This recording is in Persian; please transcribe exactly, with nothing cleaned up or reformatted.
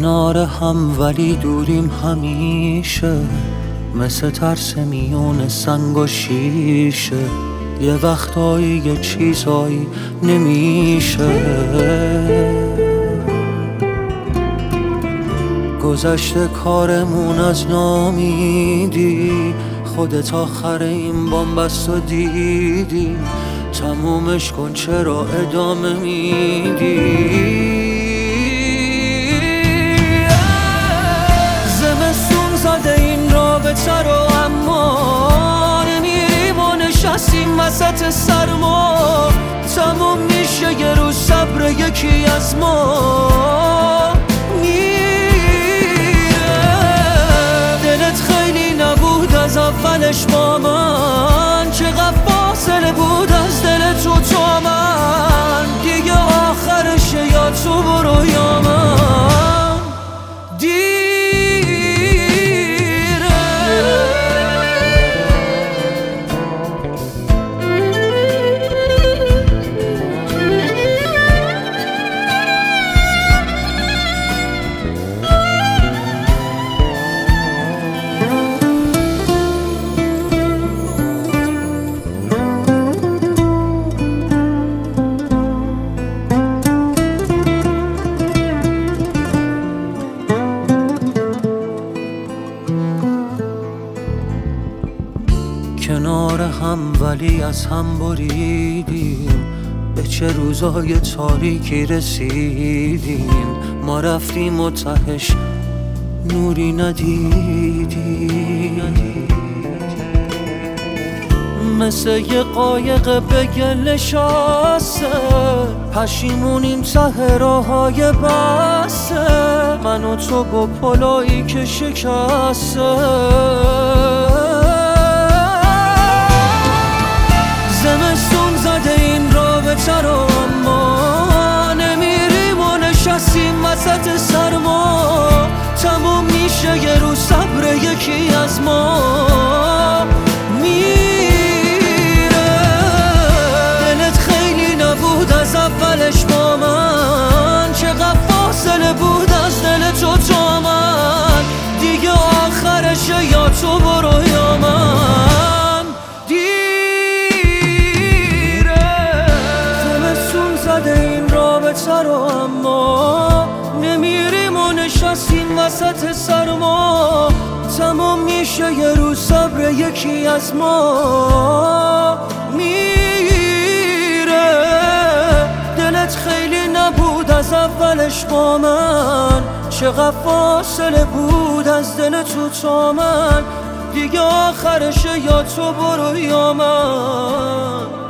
کنار هم ولی دوریم همیشه، مثل ترس میون سنگ و شیشه. یه وقتایی یه چیزایی نمیشه. گذشته کارمون از نامیدی، خودت آخر این بامبست و دیدی. تمومش کن چرا ادامه میدی؟ زمستون زده این رابطه رو، اما نمیریم و نشستیم وسط سرما. تموم میشه یه روز صبر یکی از ما میره. دلت خیلی نبود از اولش با من، چقدر فاصله بود از دل تو تا من. دیگه آخرشه یا تو برو یا من دیره. کنار هم ولی از هم بریدیم، به چه روزای تاریکی رسیدیم. ما رفتیم و تهش نوری ندیدیم. مثل یه قایق به گل نشسته، پشیمونیم ته راههای بسته. من و تو با پلایی که شکسته. زمستون زده این رابطه رو، اما نمیریم و نشستیم وسط سرما. تموم میشه یه روز صبر یکی از ما میره. دلت خیلی نبود از اولش با من، چقدر فاصله بود از دل تو تا من. دیگه آخرشه یا تو برو یا من دیره. رو اما نمیریم و نشستیم وسط سرما. تمام میشه یه روز صبر یکی از ما میره. دلت خیلی نبود از اولش با من، چقدر فاصله بود از دل تو تا من. دیگه آخرشه یا تو برو یا من